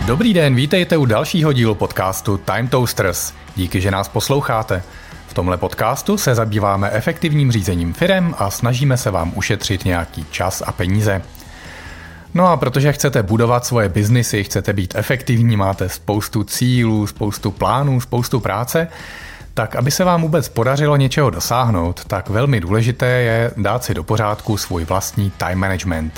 Dobrý den, vítejte u dalšího dílu podcastu Time Toasters. Díky, že nás posloucháte. V tomhle podcastu se zabýváme efektivním řízením firem a snažíme se vám ušetřit nějaký čas a peníze. No a protože chcete budovat svoje biznisy, chcete být efektivní, máte spoustu cílů, spoustu plánů, spoustu práce, tak aby se vám vůbec podařilo něčeho dosáhnout, tak velmi důležité je dát si do pořádku svůj vlastní time management.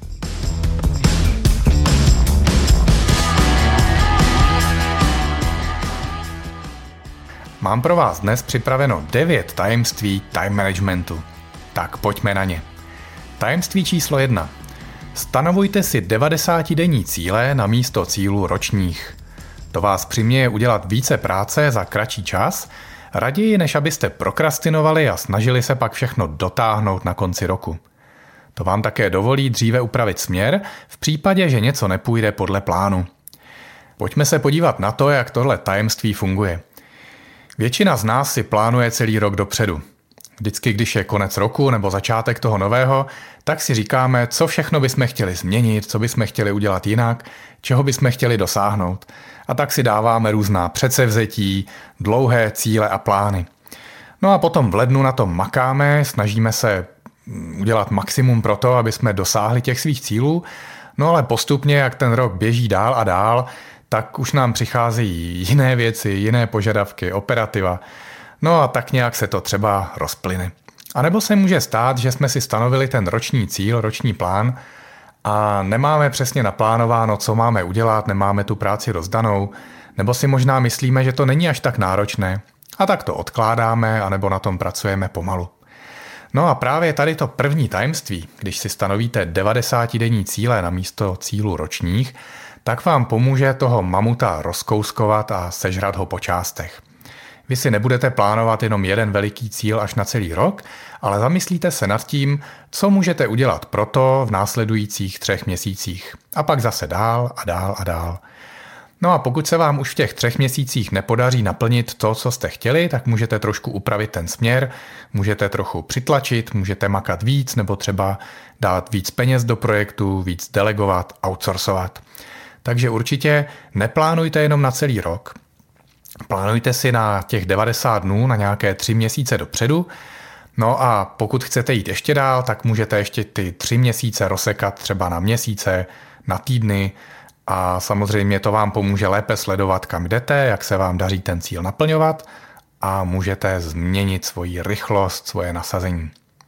Mám pro vás dnes připraveno 9 tajemství time managementu. Tak pojďme na ně. Tajemství číslo 1. Stanovujte si 90-denní cíle na místo cílů ročních. To vás přiměje udělat více práce za kratší čas, raději než abyste prokrastinovali a snažili se pak všechno dotáhnout na konci roku. To vám také dovolí dříve upravit směr v případě, že něco nepůjde podle plánu. Pojďme se podívat na to, jak tohle tajemství funguje. Většina z nás si plánuje celý rok dopředu. Vždycky, když je konec roku nebo začátek toho nového, tak si říkáme, co všechno bychom chtěli změnit, co bychom chtěli udělat jinak, čeho bychom chtěli dosáhnout. A tak si dáváme různá předsevzetí, dlouhé cíle a plány. No a potom v lednu na tom makáme, snažíme se udělat maximum pro to, aby jsme dosáhli těch svých cílů, no ale postupně, jak ten rok běží dál a dál, tak už nám přicházejí jiné věci, jiné požadavky, operativa. No a tak nějak se to třeba rozplyne. A nebo se může stát, že jsme si stanovili ten roční cíl, roční plán a nemáme přesně naplánováno, co máme udělat, nemáme tu práci rozdanou, nebo si možná myslíme, že to není až tak náročné a tak to odkládáme anebo na tom pracujeme pomalu. No a právě tady to první tajemství, když si stanovíte 90-denní cíle na místo cílů ročních, tak vám pomůže toho mamuta rozkouskovat a sežrat ho po částech. Vy si nebudete plánovat jenom jeden veliký cíl až na celý rok, ale zamyslíte se nad tím, co můžete udělat proto v následujících 3 měsících. A pak zase dál a dál a dál. No a pokud se vám už v těch 3 měsících nepodaří naplnit to, co jste chtěli, tak můžete trošku upravit ten směr, můžete trochu přitlačit, můžete makat víc nebo třeba dát víc peněz do projektu, víc delegovat, outsourcovat. Takže určitě neplánujte jenom na celý rok. Plánujte si na těch 90 dnů, na nějaké 3 měsíce dopředu. No a pokud chcete jít ještě dál, tak můžete ještě ty 3 měsíce rozsekat třeba na měsíce, na týdny a samozřejmě to vám pomůže lépe sledovat, kam jdete, jak se vám daří ten cíl naplňovat a můžete změnit svoji rychlost, svoje nasazení.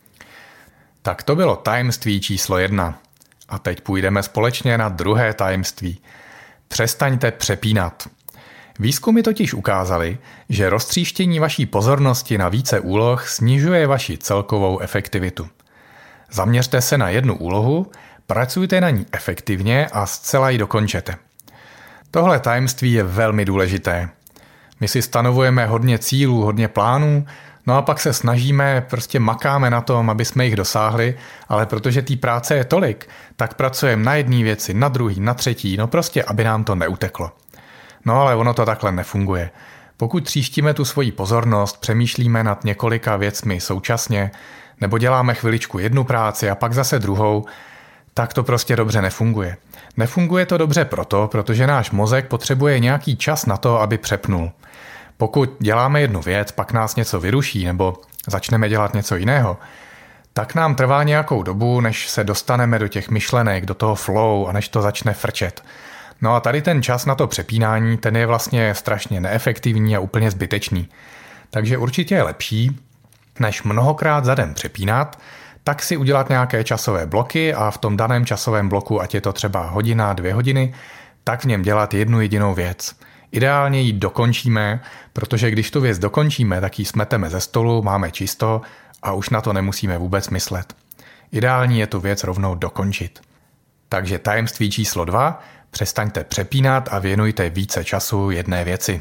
Tak to bylo tajemství číslo 1. A teď půjdeme společně na druhé tajemství. Přestaňte přepínat. Výzkumy totiž ukázaly, že roztříštění vaší pozornosti na více úloh snižuje vaši celkovou efektivitu. Zaměřte se na jednu úlohu, pracujte na ní efektivně a zcela ji dokončete. Tohle tajemství je velmi důležité. My si stanovujeme hodně cílů, hodně plánů, no a pak se snažíme, prostě makáme na tom, aby jsme jich dosáhli, ale protože té práce je tolik, tak pracujeme na jedné věci, na druhý, na třetí, no prostě, aby nám to neuteklo. No ale ono to takhle nefunguje. Pokud tříštíme tu svoji pozornost, přemýšlíme nad několika věcmi současně, nebo děláme chviličku jednu práci a pak zase druhou, tak to prostě dobře nefunguje. Nefunguje to dobře protože náš mozek potřebuje nějaký čas na to, aby přepnul. Pokud děláme jednu věc, pak nás něco vyruší nebo začneme dělat něco jiného, tak nám trvá nějakou dobu, než se dostaneme do těch myšlenek, do toho flow a než to začne frčet. No a tady ten čas na to přepínání, ten je vlastně strašně neefektivní a úplně zbytečný. Takže určitě je lepší, než mnohokrát za den přepínat, tak si udělat nějaké časové bloky a v tom daném časovém bloku, ať je to třeba hodina, 2 hodiny, tak v něm dělat jednu jedinou věc. Ideálně ji dokončíme, protože když tu věc dokončíme, tak ji smeteme ze stolu, máme čisto a už na to nemusíme vůbec myslet. Ideální je tu věc rovnou dokončit. Takže tajemství číslo 2, přestaňte přepínat a věnujte více času jedné věci.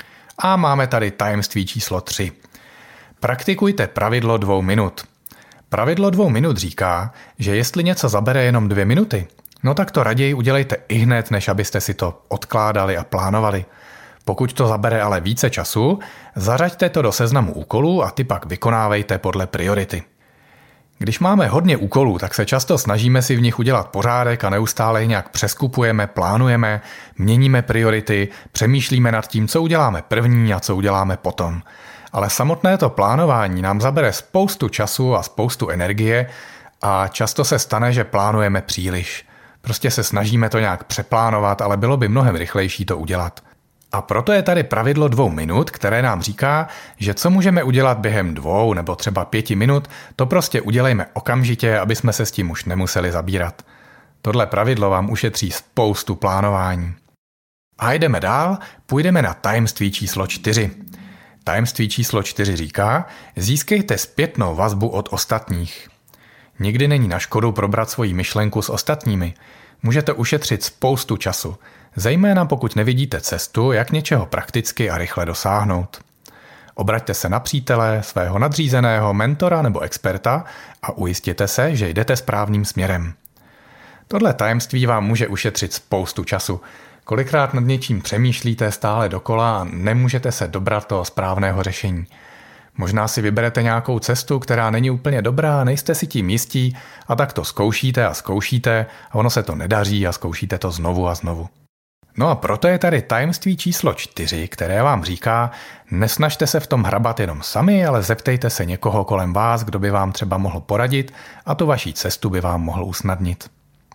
A máme tady tajemství číslo 3. Praktikujte pravidlo 2 minut. Pravidlo 2 minut říká, že jestli něco zabere jenom 2 minuty, no tak to raději udělejte ihned, než abyste si to odkládali a plánovali. Pokud to zabere ale více času, zařaďte to do seznamu úkolů a ty pak vykonávejte podle priority. Když máme hodně úkolů, tak se často snažíme si v nich udělat pořádek a neustále je nějak přeskupujeme, plánujeme, měníme priority, přemýšlíme nad tím, co uděláme první a co uděláme potom. Ale samotné to plánování nám zabere spoustu času a spoustu energie a často se stane, že plánujeme příliš. Prostě se snažíme to nějak přeplánovat, ale bylo by mnohem rychlejší to udělat. A proto je tady pravidlo 2 minut, které nám říká, že co můžeme udělat během 2 nebo třeba 5 minut, to prostě udělejme okamžitě, aby jsme se s tím už nemuseli zabírat. Tohle pravidlo vám ušetří spoustu plánování. A jdeme dál, půjdeme na tajemství číslo 4. Tajemství číslo 4 říká, získejte zpětnou vazbu od ostatních. Nikdy není na škodu probrat svoji myšlenku s ostatními. Můžete ušetřit spoustu času, zejména pokud nevidíte cestu, jak něčeho prakticky a rychle dosáhnout. Obraťte se na přítele, svého nadřízeného, mentora nebo experta a ujistěte se, že jdete správným směrem. Tohle tajemství vám může ušetřit spoustu času. Kolikrát nad něčím přemýšlíte stále dokola a nemůžete se dobrat toho správného řešení. Možná si vyberete nějakou cestu, která není úplně dobrá, nejste si tím jistí a tak to zkoušíte a ono se to nedaří a zkoušíte to znovu a znovu. No a proto je tady tajemství číslo 4, které vám říká, nesnažte se v tom hrabat jenom sami, ale zeptejte se někoho kolem vás, kdo by vám třeba mohl poradit a tu vaší cestu by vám mohl usnadnit.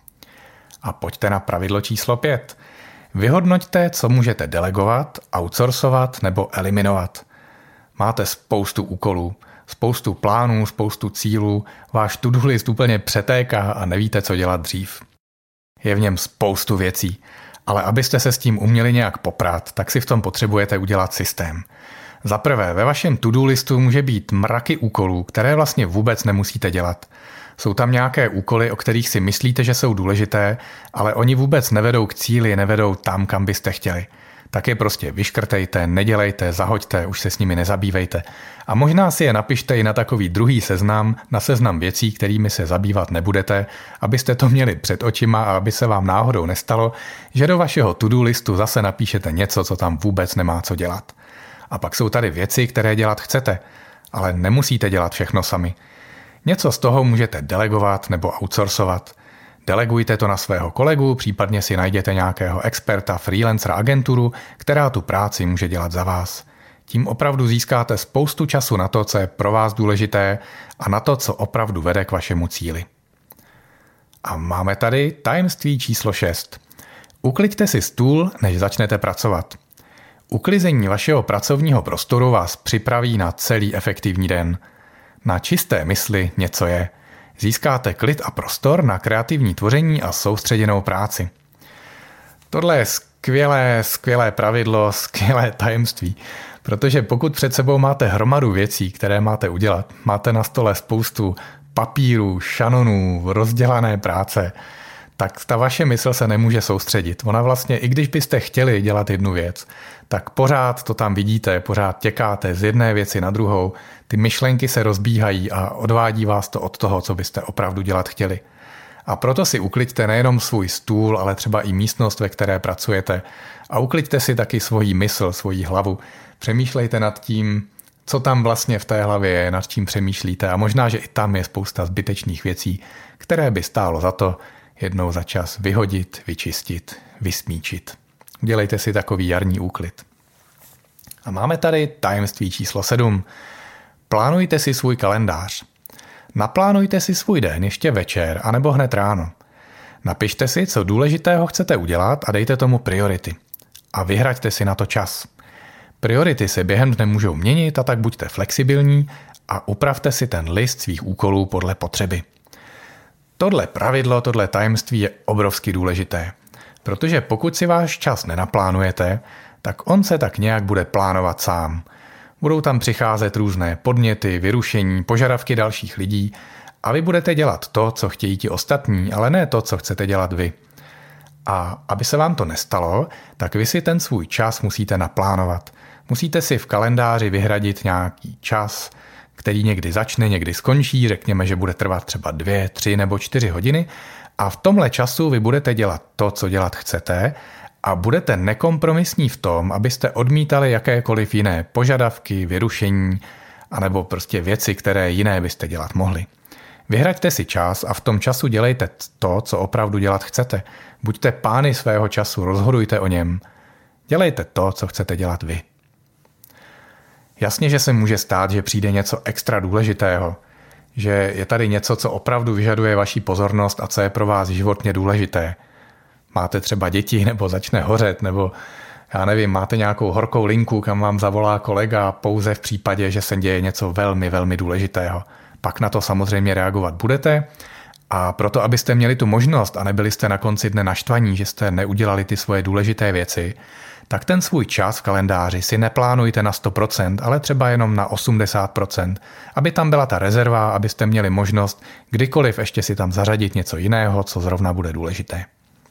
A pojďte na pravidlo číslo 5. Vyhodnoťte, co můžete delegovat, outsourcovat nebo eliminovat. Máte spoustu úkolů, spoustu plánů, spoustu cílů, váš to-do list úplně přetéká a nevíte, co dělat dřív. Je v něm spoustu věcí, ale abyste se s tím uměli nějak poprat, tak si v tom potřebujete udělat systém. Za prvé, ve vašem to-do listu může být mraky úkolů, které vlastně vůbec nemusíte dělat. Jsou tam nějaké úkoly, o kterých si myslíte, že jsou důležité, ale oni vůbec nevedou k cíli, nevedou tam, kam byste chtěli. Tak je prostě vyškrtejte, nedělejte, zahoďte, už se s nimi nezabývejte. A možná si je napište i na takový druhý seznam, na seznam věcí, kterými se zabývat nebudete, abyste to měli před očima a aby se vám náhodou nestalo, že do vašeho to-do listu zase napíšete něco, co tam vůbec nemá co dělat. A pak jsou tady věci, které dělat chcete, ale nemusíte dělat všechno sami. Něco z toho můžete delegovat nebo outsourcovat. Delegujte to na svého kolegu, případně si najděte nějakého experta, freelancera, agenturu, která tu práci může dělat za vás. Tím opravdu získáte spoustu času na to, co je pro vás důležité a na to, co opravdu vede k vašemu cíli. A máme tady tajemství číslo 6. Ukliďte si stůl, než začnete pracovat. Uklizení vašeho pracovního prostoru vás připraví na celý efektivní den. Na čisté mysli něco je. Získáte klid a prostor na kreativní tvoření a soustředěnou práci. Tohle je skvělé pravidlo, skvělé tajemství, protože pokud před sebou máte hromadu věcí, které máte udělat, máte na stole spoustu papírů, šanonů, rozdělané práce, tak ta vaše mysl se nemůže soustředit. Ona vlastně, i když byste chtěli dělat jednu věc, tak pořád to tam vidíte, pořád těkáte z jedné věci na druhou, ty myšlenky se rozbíhají a odvádí vás to od toho, co byste opravdu dělat chtěli. A proto si ukliďte nejenom svůj stůl, ale třeba i místnost, ve které pracujete. A ukliďte si taky svoji mysl, svoji hlavu. Přemýšlejte nad tím, co tam vlastně v té hlavě je, nad čím přemýšlíte. A možná, že i tam je spousta zbytečných věcí, které by stálo za to jednou za čas vyhodit, vyčistit, vysmíčit. Udělejte si takový jarní úklid. A máme tady tajemství číslo 7. Plánujte si svůj kalendář. Naplánujte si svůj den ještě večer anebo hned ráno. Napište si, co důležitého chcete udělat a dejte tomu priority. A vyhraďte si na to čas. Priority se během dne můžou měnit a tak buďte flexibilní a upravte si ten list svých úkolů podle potřeby. Tohle pravidlo, tohle tajemství je obrovsky důležité, protože pokud si váš čas nenaplánujete, tak on se tak nějak bude plánovat sám. Budou tam přicházet různé podněty, vyrušení, požadavky dalších lidí a vy budete dělat to, co chtějí ti ostatní, ale ne to, co chcete dělat vy. A aby se vám to nestalo, tak vy si ten svůj čas musíte naplánovat. Musíte si v kalendáři vyhradit nějaký čas, který někdy začne, někdy skončí, řekněme, že bude trvat třeba 2, 3 nebo 4 hodiny a v tomhle času vy budete dělat to, co dělat chcete a budete nekompromisní v tom, abyste odmítali jakékoliv jiné požadavky, vyrušení anebo prostě věci, které jiné byste dělat mohli. Vyhraďte si čas a v tom času dělejte to, co opravdu dělat chcete. Buďte pány svého času, rozhodujte o něm. Dělejte to, co chcete dělat vy. Jasně, že se může stát, že přijde něco extra důležitého, že je tady něco, co opravdu vyžaduje vaši pozornost a co je pro vás životně důležité. Máte třeba děti, nebo začne hořet, nebo já nevím, máte nějakou horkou linku, kam vám zavolá kolega pouze v případě, že se děje něco velmi, velmi důležitého. Pak na to samozřejmě reagovat budete a proto, abyste měli tu možnost a nebyli jste na konci dne naštvaní, že jste neudělali ty svoje důležité věci, tak ten svůj čas v kalendáři si neplánujte na 100%, ale třeba jenom na 80%, aby tam byla ta rezerva, abyste měli možnost kdykoliv ještě si tam zařadit něco jiného, co zrovna bude důležité.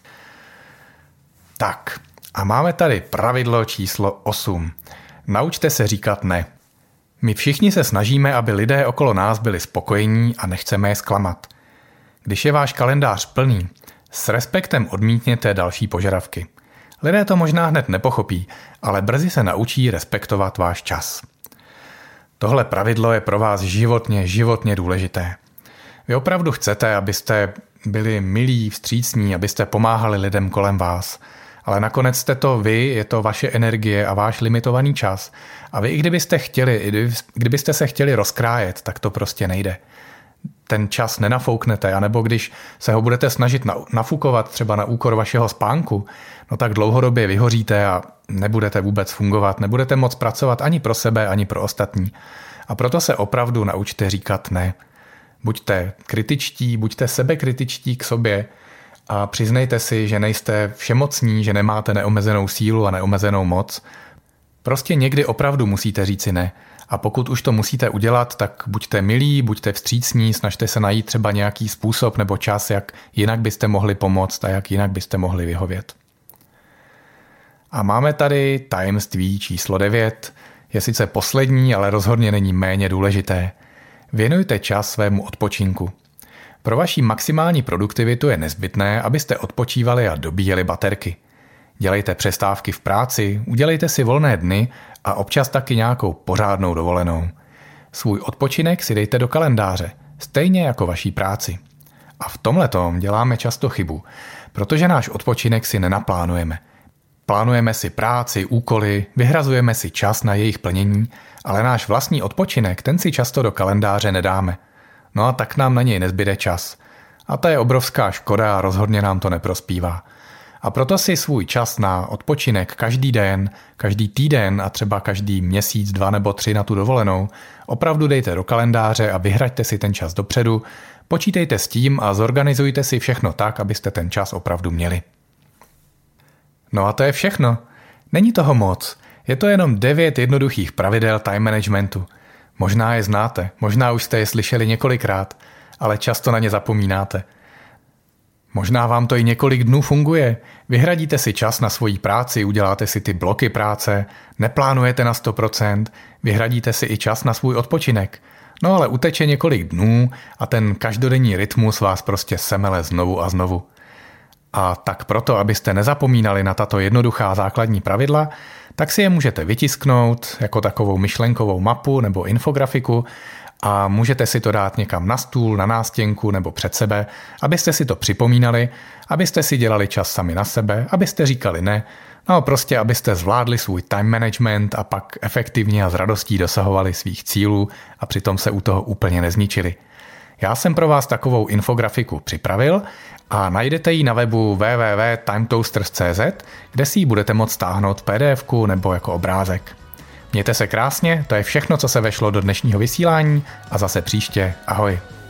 Tak, a máme tady pravidlo číslo 8. Naučte se říkat ne. My všichni se snažíme, aby lidé okolo nás byli spokojení a nechceme je zklamat. Když je váš kalendář plný, s respektem odmítněte další požadavky. Lidé to možná hned nepochopí, ale brzy se naučí respektovat váš čas. Tohle pravidlo je pro vás životně důležité. Vy opravdu chcete, abyste byli milí, vstřícní, abyste pomáhali lidem kolem vás. Ale nakonec jste to vy, je to vaše energie a váš limitovaný čas. A vy, i kdybyste se chtěli rozkrájet, tak to prostě nejde. Ten čas nenafouknete, anebo když se ho budete snažit nafukovat třeba na úkor vašeho spánku, no tak dlouhodobě vyhoříte a nebudete vůbec fungovat, nebudete moc pracovat ani pro sebe, ani pro ostatní. A proto se opravdu naučte říkat ne. Buďte kritičtí, buďte sebekritičtí k sobě a přiznejte si, že nejste všemocní, že nemáte neomezenou sílu a neomezenou moc. Prostě někdy opravdu musíte říci ne. A pokud už to musíte udělat, tak buďte milí, buďte vstřícní, snažte se najít třeba nějaký způsob nebo čas, jak jinak byste mohli pomoct a jak jinak byste mohli vyhovět. A máme tady tajemství číslo 9. Je sice poslední, ale rozhodně není méně důležité. Věnujte čas svému odpočinku. Pro vaši maximální produktivitu je nezbytné, abyste odpočívali a dobíjeli baterky. Dělejte přestávky v práci, udělejte si volné dny a občas taky nějakou pořádnou dovolenou. Svůj odpočinek si dejte do kalendáře, stejně jako vaší práci. A v tomhletom děláme často chybu, protože náš odpočinek si nenaplánujeme. Plánujeme si práci, úkoly, vyhrazujeme si čas na jejich plnění, ale náš vlastní odpočinek, ten si často do kalendáře nedáme. No a tak nám na něj nezbyde čas. A to je obrovská škoda a rozhodně nám to neprospívá. A proto si svůj čas na odpočinek každý den, každý týden a třeba každý měsíc, 2 nebo 3 na tu dovolenou opravdu dejte do kalendáře a vyhraďte si ten čas dopředu, počítejte s tím a zorganizujte si všechno tak, abyste ten čas opravdu měli. No a to je všechno. Není toho moc. Je to jenom 9 jednoduchých pravidel time managementu. Možná je znáte, možná už jste je slyšeli několikrát, ale často na ně zapomínáte. Možná vám to i několik dnů funguje. Vyhradíte si čas na svoji práci, uděláte si ty bloky práce, neplánujete na 100%, vyhradíte si i čas na svůj odpočinek. No ale uteče několik dnů a ten každodenní rytmus vás prostě semele znovu a znovu. A tak proto, abyste nezapomínali na tato jednoduchá základní pravidla, tak si je můžete vytisknout jako takovou myšlenkovou mapu nebo infografiku a můžete si to dát někam na stůl, na nástěnku nebo před sebe, abyste si to připomínali, abyste si dělali čas sami na sebe, abyste říkali ne, no prostě abyste zvládli svůj time management a pak efektivně a s radostí dosahovali svých cílů a přitom se u toho úplně nezničili. Já jsem pro vás takovou infografiku připravil a najdete ji na webu www.timetoasters.cz, kde si ji budete moct stáhnout v PDF-ku nebo jako obrázek. Mějte se krásně, to je všechno, co se vešlo do dnešního vysílání a zase příště. Ahoj.